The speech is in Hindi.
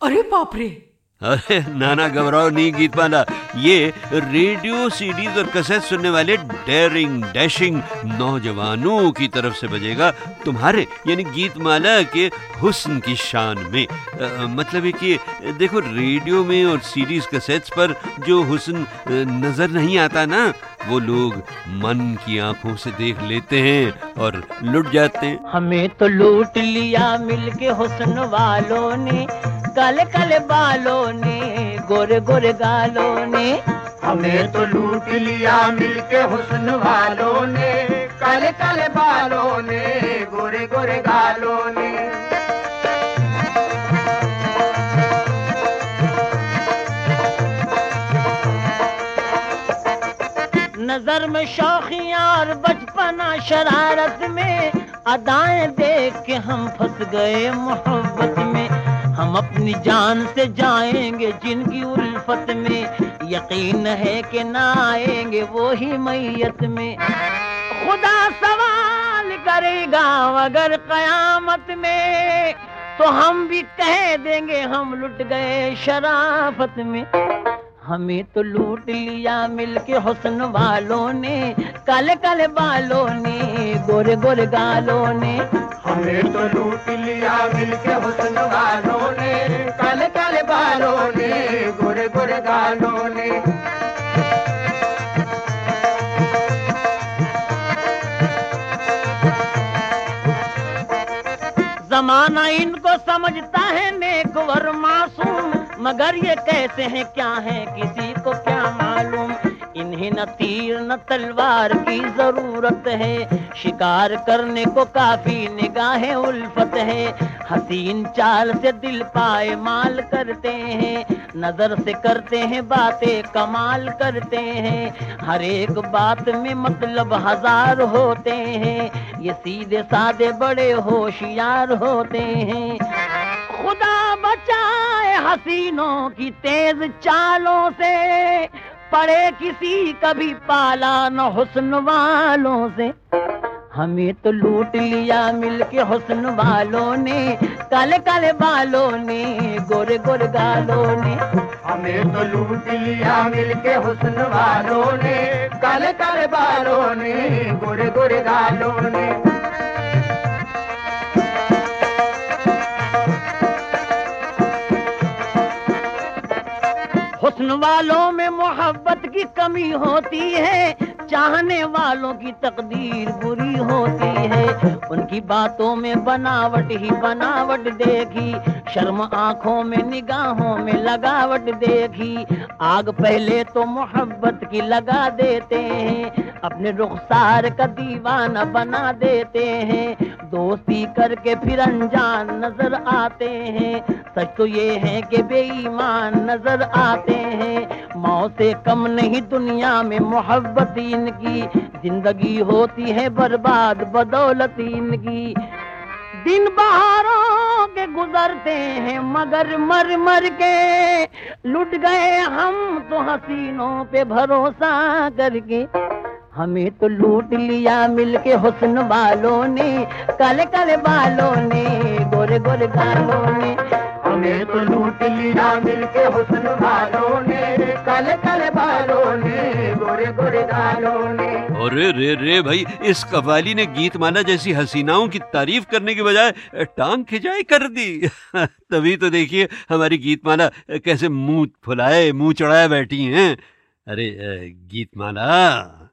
अरे बाप रे! अरे नाना घबराओ नहीं गीतमाला, ये रेडियो सीडीज और कैसेट सुनने वाले डेयरिंग डैशिंग नौजवानों की तरफ से बजेगा तुम्हारे यानी गीतमाला के हुस्न की शान में। मतलब है कि देखो, रेडियो में और सीडीज कैसेट्स पर जो हुस्न नजर नहीं आता ना, वो लोग मन की आंखों से देख लेते हैं और लुट जाते हैं। हमें तो लूट लिया मिलके हुस्न वालों ने, काले काले बालों ने, गोरे गोरे गालों ने। हमें तो लूट लिया मिलके हुस्न वालों ने, काले काले बालों ने, गोरे गोरे गालों ने। नजर में शौखियां और बचपना शरारत में, अदाएं देख के हम फंस गए मोहब्बत में। हम अपनी जान से जाएंगे जिनकी उल्फत में, यकीन है कि ना आएंगे वो ही मैयत में। खुदा सवाल करेगा अगर कयामत में, तो हम भी कह देंगे हम लुट गए शराफत में। हमें तो लूट लिया मिलके हुस्न वालों ने, काले काले बालों ने, गोरे गोरे गालों ने। हमें तो लूट लिया मिलके हुस्न वालों ने, काले काले बालों ने, गोरे गोरे गालों ने। जमाना इनको समझता है नेकवर मासूम, मगर ये कैसे हैं क्या है किसी को क्या मालूम। इन्हें न तीर न तलवार की जरूरत है, शिकार करने को काफी निगाहें उल्फत है। हसीन चाल से दिल पाए माल करते हैं, नजर से करते हैं बातें कमाल करते हैं। हर एक बात में मतलब हजार होते हैं, ये सीधे साधे बड़े होशियार होते हैं। खुदा बचाए हसीनों की तेज चालों से, पड़े किसी कभी पाला न हुस्न वालों से। हमें तो लूट लिया मिलके हुस्न वालों ने, काले काले बालों ने, गोरे गोरे गालों ने। हमें तो लूट लिया मिलके हुस्न वालों ने, काले काले बालों ने, गोरे गोरे गालों ने। हुस्न वालों में मोहब्बत की कमी होती है, चाहने वालों की तकदीर बुरी होती है। उनकी बातों में बनावट ही बनावट देखी, शर्म आंखों में निगाहों में लगावट देखी। आग पहले तो मोहब्बत की लगा देते हैं, अपने रुखसार का दीवाना बना देते हैं। दोस्ती करके फिर अनजान नजर आते हैं, सच तो ये है कि बेईमान नजर आते हैं। मौत से कम नहीं दुनिया में मोहब्बत इनकी, जिंदगी होती है बर्बाद बदौलत इनकी। दिन बहारों के गुजरते हैं मगर मर मर के, लुट गए हम तो हसीनों पे भरोसा करके। हमें तो लूट लिया मिलके हुस्न वालों ने, काले काले बालों ने, गोरे गोरे गालों ने। हमें तो लूट लिया मिलके हुस्न वालों ने, काले काले बालों ने, गोरे गोरे गालों ने। अरे रे रे भाई, इस कव्वाली ने गीतमाला जैसी हसीनाओं की तारीफ करने के बजाय टांग खिंचाई कर दी। तभी तो देखिए हमारी गीतमाला कैसे मुंह फुलाए मुंह चढ़ाए बैठी हैं। अरे गीतमाला।